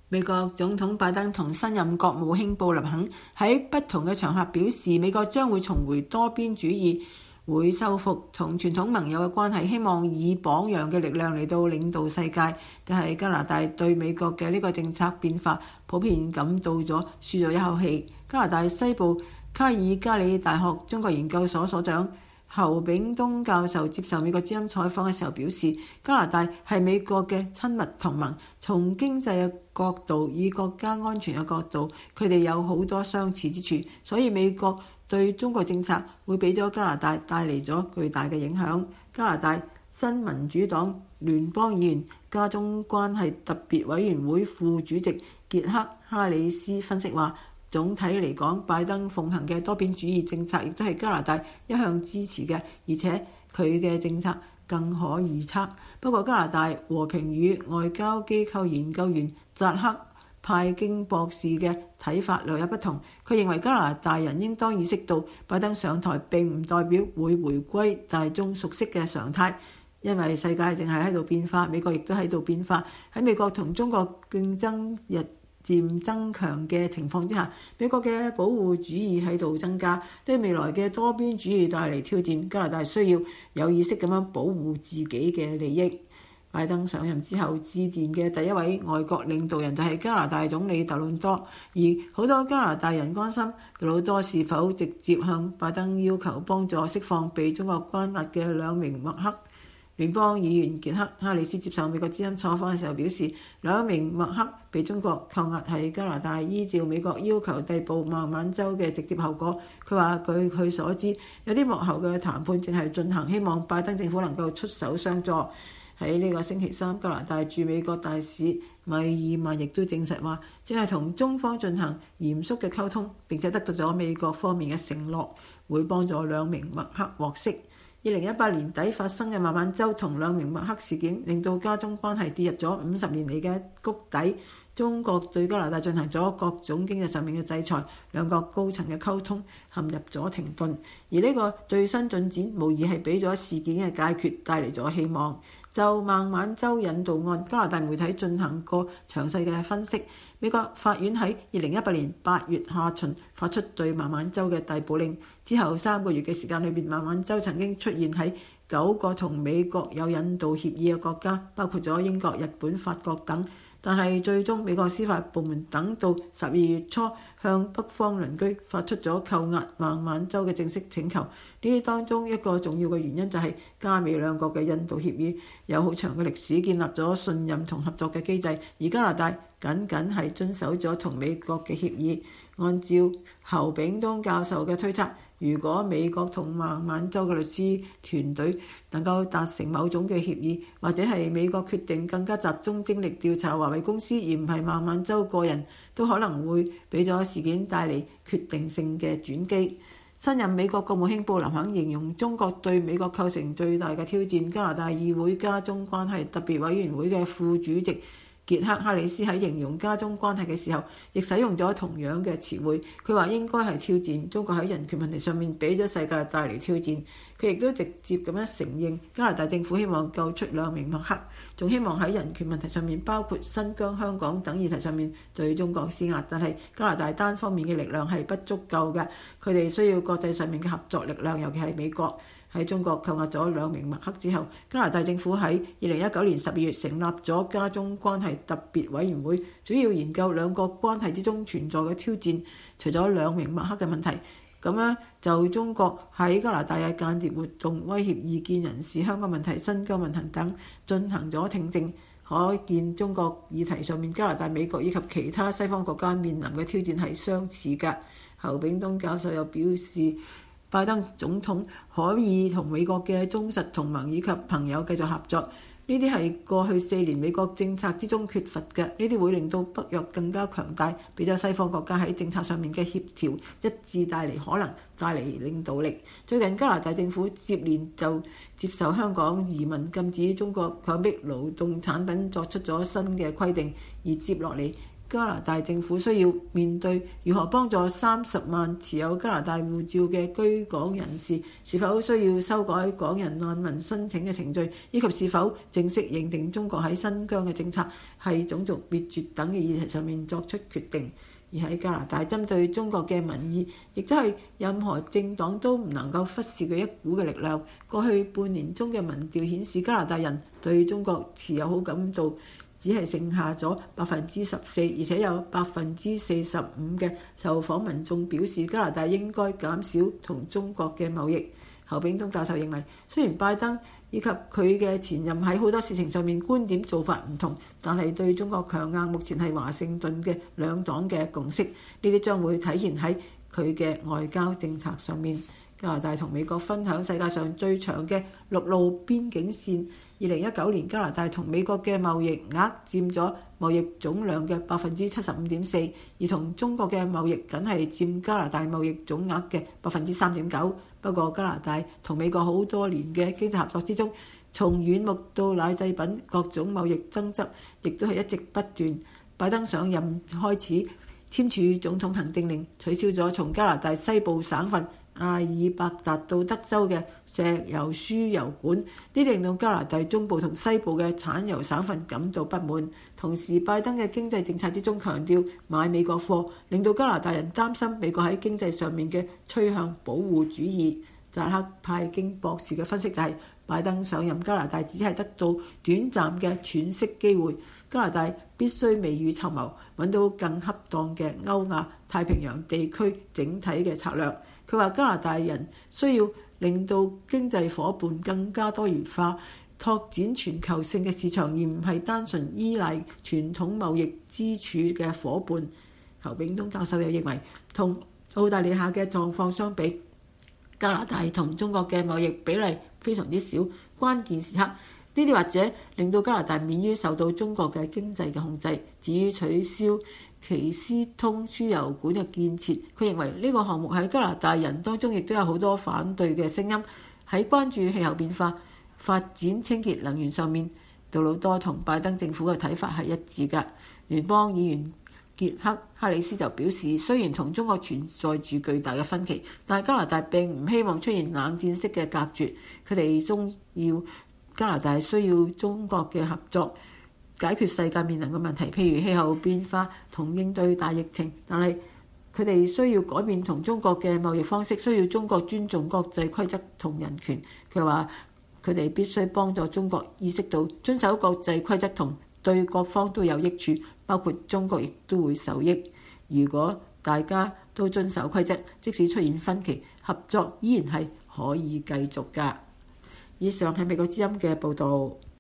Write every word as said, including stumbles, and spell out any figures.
美國總統拜登同新任國務卿布林肯喺不同嘅場合表示，美國將會重回多邊主義，會修復同傳統盟友嘅關係，希望以榜樣嘅力量嚟到領導世界。但係加拿大對美國嘅呢個政策變化普遍感到咗舒咗一口氣。加拿大西部卡爾加里大學中國研究所所長侯炳東教授接受美國之音採訪嘅時候表示，加拿大係美國嘅親密同盟，從經濟嘅角度，以國家安全嘅角度，佢哋有好多相似之處，所以美國對中國政策會俾咗加拿大帶嚟咗巨大嘅影響。加拿大新民主黨聯邦議員加中關係特別委員會副主席傑克哈里斯分析話，總體嚟講，拜登奉行嘅多邊主義政策亦都係加拿大一向支持嘅，而且佢嘅政策更可預測。不過加拿大和平與外交機構研究員扎克派京博士嘅睇法略有不同，佢認為加拿大人應當意識到，拜登上台並唔代表會回歸大眾熟悉嘅常態，因為世界淨係喺度變化，美國亦都喺度變化。喺美國同中國競爭日漸增強嘅情況之下，美國嘅保護主義喺度增加，對未來嘅多邊主義帶嚟挑戰。加拿大需要有意識咁樣保護自己嘅利益。拜登上任之後致電嘅第一位外國領導人就係加拿大總理特魯多，而好多加拿大人關心特魯多是否直接向拜登要求幫助釋放被中國關押嘅兩名麥克。聯邦議員傑克哈里斯接受美國之音採訪嘅時候表示，兩名麥克被中國扣押係加拿大依照美國要求逮捕孟晚舟嘅直接後果。佢話據佢所知，有啲幕後嘅談判正係進行，希望拜登政府能夠出手相助。喺呢個星期三，加拿大駐美國大使米爾曼亦都證實話，正係同中方進行嚴肅嘅溝通，並且得到咗美國方面嘅承諾，會幫助兩名麥克獲釋。二零一八年底發生嘅孟晚舟同兩名麥克事件，令到加中關係跌入咗五十年嚟嘅谷底。中國對加拿大進行咗各種經濟上面嘅制裁，兩國高層嘅溝通陷入咗停頓。而呢個最新進展，無疑係俾咗事件嘅解決帶嚟咗希望。就孟晚舟引渡案，加拿大媒體進行過詳細嘅分析。美國法院喺二零一八年八月下旬發出對孟晚舟嘅逮捕令，之後三個月嘅時間裏邊，孟晚舟曾經出現喺九個同美國有引渡協議嘅國家，包括咗英國、日本、法國等。但係最終美國司法部門等到十二月初向北方鄰居發出咗扣押孟晚舟嘅正式請求。呢啲當中一個重要嘅原因就係加美兩國嘅引渡協議有好長嘅歷史，建立咗信任同合作嘅機制，而加拿大僅僅係遵守咗同美國嘅協議。按照侯炳東教授嘅推測，如果美國同孟晚舟嘅律師團隊能夠達成某種嘅協議，或者係美國決定更加集中精力調查華為公司而唔係孟晚舟個人，都可能會俾咗事件帶嚟決定性嘅轉機。新任美國國務卿布林肯形容中國對美國構成最大嘅挑戰。加拿大議會加中關係特別委員會嘅副主席傑克哈里斯喺形容加中關係嘅時候，亦使用咗同樣嘅詞彙。佢話應該係挑戰，中國喺人權問題上面俾咗世界帶嚟挑戰。佢亦都直接咁樣承認加拿大政府希望救出兩名麥克，仲希望喺人權問題上面，包括新疆、香港等議題上面對中國施壓。但係加拿大單方面嘅力量係不足夠嘅，佢哋需要國際上面嘅合作力量，尤其係美國。喺中國扣押咗兩名麥克之後，加拿大政府喺二零一九年十二月成立咗加中關係特別委員會，主要研究兩國關係之中存在嘅挑戰。除咗兩名麥克嘅問題，咁樣就中國喺加拿大嘅間諜活動、威脅異見人士、香港問題、新疆問題等進行咗聽證，可見中國議題上面加拿大、美國以及其他西方國家面臨嘅挑戰係相似嘅。侯炳東教授又表示，拜登總統可以同美國嘅忠實同盟以及朋友繼續合作，呢啲係過去四年美國政策之中缺乏嘅，呢啲會令到北約更加強大，俾咗西方國家喺政策上面嘅協調一致帶嚟可能帶嚟領導力。最近加拿大政府接連就接受香港移民禁止中國強迫勞動產品作出咗新嘅規定，而接落嚟加拿大政府需要面對如何幫助三十萬持有加拿大護照嘅居港人士，是否需要修改港人難民申請嘅程序，以及是否正式認定中國喺新疆嘅政策係種族滅絕等嘅議題上面作出決定。而喺加拿大針對中國嘅民意，亦都係任何政黨都唔能夠忽視嘅一股嘅力量。過去半年中嘅民調顯示，加拿大人對中國持有好感度只係剩下咗百分之十四，而且有百分之四十五嘅受訪民眾表示加拿大應該減少同中國嘅貿易。侯炳東教授認為，雖然拜登以及佢嘅前任喺好多事情上面觀點做法唔同，但係對中國強硬目前係華盛頓嘅兩黨嘅共識，呢啲將會體現喺佢嘅外交政策上面。加拿大同美國分享世界上最長嘅陸路邊境線。二零一九年加拿大同美國嘅貿易額佔咗貿易總量嘅百分之七十五點四，而同中國嘅貿易僅係佔加拿大貿易總額嘅百分之三點九。不過加拿大同美國好多年嘅經濟合作之中，從軟木到奶製品各種貿易爭執，亦都係一直不斷。拜登上任開始簽署總統行政令，取消咗從加拿大西部省份阿爾伯達到德州嘅石油輸油管，呢令到加拿大中部同西部嘅產油省份感到不滿。同時，拜登嘅經濟政策之中強調買美國貨，令到加拿大人擔心美國喺經濟上面嘅趨向保護主義。扎克派京博士嘅分析就係、是，拜登上任加拿大只係得到短暫嘅喘息機會，加拿大必須未雨綢繆，揾到更恰當嘅歐亞太平洋地區整體嘅策略。佢話加拿大人需要令到經濟夥伴更加多元化，拓展全球性嘅市場，而唔係單純依賴傳統貿易支柱嘅夥伴。侯炳東教授又認為，同澳大利亞嘅狀況相比，加拿大同中國嘅貿易比例非常之少，關鍵時刻呢啲或者令到加拿大免於受到中國嘅經濟嘅控制。至於取消奇斯通輸油管嘅建設，佢認為呢個項目喺加拿大人當中亦都有好多反對嘅聲音。喺關注氣候變化、發展清潔能源上面，杜魯多同拜登政府嘅睇法係一致㗎。聯邦議員傑克哈里斯就表示，雖然同中國存在住巨大嘅分歧，但係加拿大並唔希望出現冷戰式嘅隔絕。佢哋中要加拿大需要中國嘅合作，解決世界面臨嘅問題，譬如氣候變化同應對大疫情。但係佢哋需要改變同中國嘅貿易方式，需要中國尊重國際規則同人權。佢話佢哋必須幫助中國意識到遵守國際規則同對各方都有益處，包括中國亦都會受益。如果大家都遵守規則，即使出現分歧，合作依然係可以繼續㗎。以上係美國之音嘅報導。